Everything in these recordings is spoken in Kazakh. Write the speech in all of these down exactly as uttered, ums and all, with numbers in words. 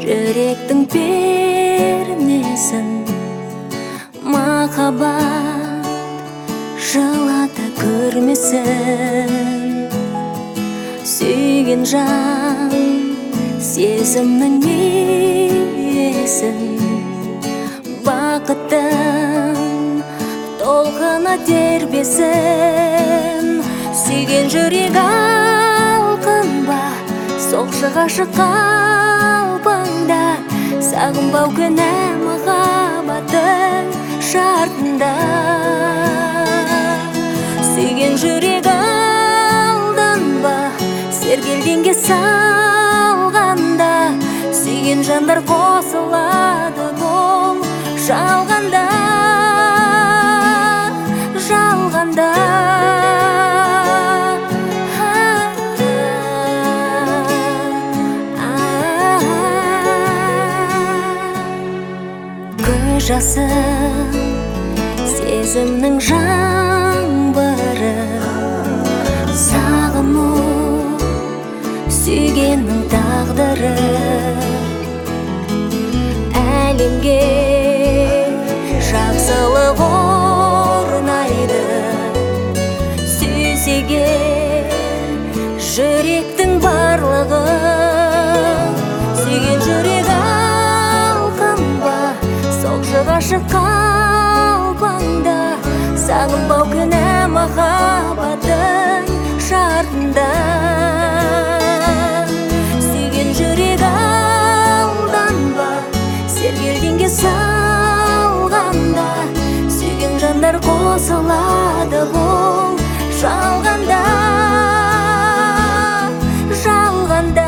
жүректің пернесін махаббат жылата көрмесін. Сүйген жан сезімнің иесін, бақыттың толқына тербесін. Сүйген жүрек алқынба, соқшы ғашық қалпыңда, сағынбау күнә махаббаттың шартында. Сүйген жүрек алданба, сергелдеңге салғанда, сүйген жандар қосылады бұл жалғанда, жалғанда. Көз жасы сезімнің жаңбыры, сағыну сүйгеннің тағдыры. Әлемге жақсылық орнайды, сүйсеге жүректің барлығы. Сүйген жүрек алқынба, соқшы ғашық қалпыңда, сағынбау күнә махаббаттың шартында. Сүйген жүрек алданба, сергелдеңге салғанда, сүйген жандар қосылады бұл жалғанда, жалғанда.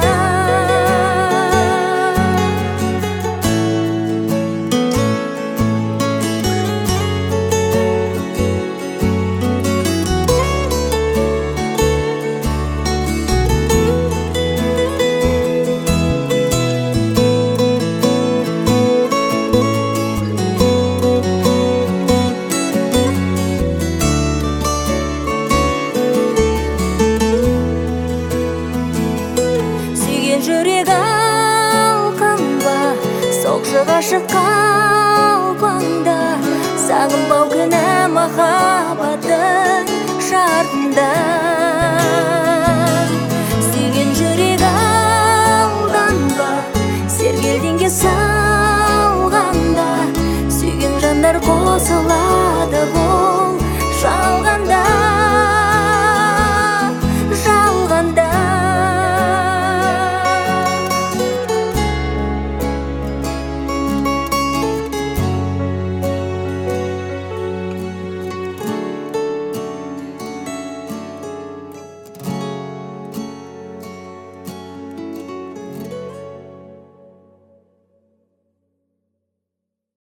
Жүрек алқынба, соқшы ғашық қалпыңда, сағынбау күнә махаббаттың